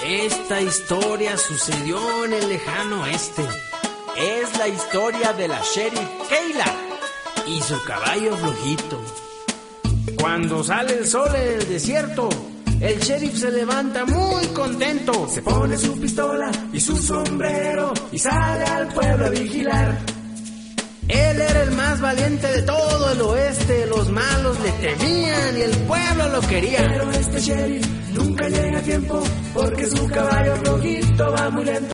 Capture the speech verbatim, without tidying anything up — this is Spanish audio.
Esta historia sucedió en el lejano oeste. Es la historia de la sheriff Kayla y su caballo flojito. Cuando sale el sol en el desierto, el sheriff se levanta muy contento. Se pone su pistola y su sombrero y sale al pueblo a vigilar. Él era el más valiente de todo el oeste. Los malos le temían y el pueblo lo quería. Pero este sheriff nunca llega a tiempo porque su caballo flojito va muy lento.